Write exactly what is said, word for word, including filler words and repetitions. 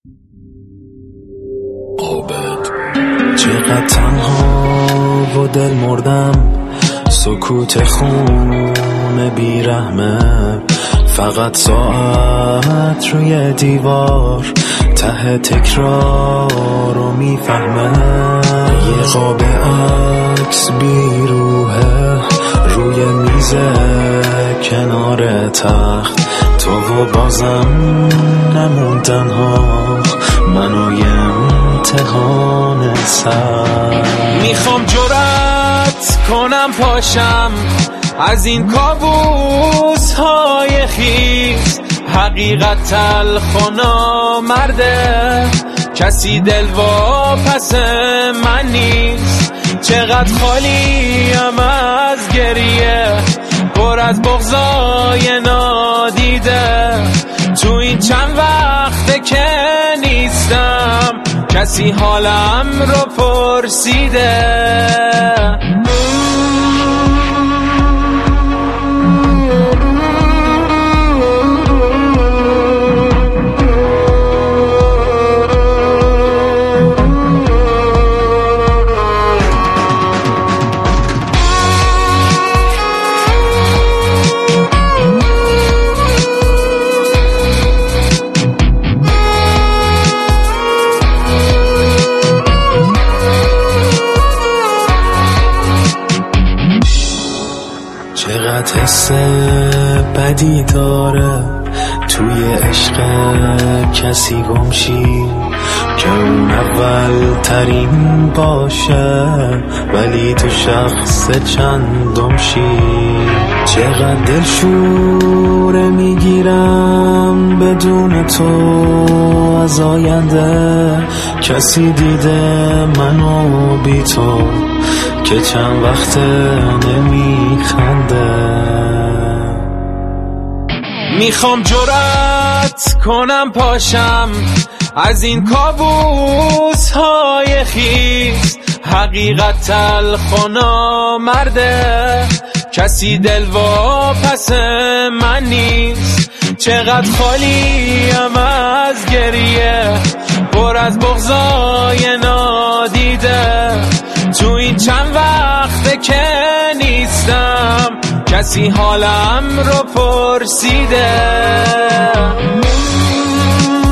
عابد چقدر تنها و دل مردم، سکوت خون بیرحمه، فقط ساعت روی دیوار ته تکرار رو میفهمه. یه قاب عکس بیروحه روی میز کنار تخت، تو و بازم نموندن ها منو یه امتحان سر. میخوام جرأت کنم پاشم از این کابوس های خیز، حقیقت تلخ و نامرده، کسی دل واپس من نیست. چقدر خالیم از گریه، پر از بغضای نادیده، تو این چند وقته که نیستم کسی حالم رو پرسیده. چقدر حس بدی داره توی عشق کسی گمشی، که اون اول ترین باشه ولی تو شخص چندم شی. چقدر دلشوره میگیرم بدون تو از آینده، کسی دیده منو بی تو که چند وقت نمیخنده. میخوام جرأت کنم پاشم از این کابوس های خیز، حقیقت تلخ و نامرده، کسی دل واپس من نیست. چقدر خالیم از گریه، پر از بغضای نادیده، تو این چند وقته که نیستم کسی حالم رو پرسیده.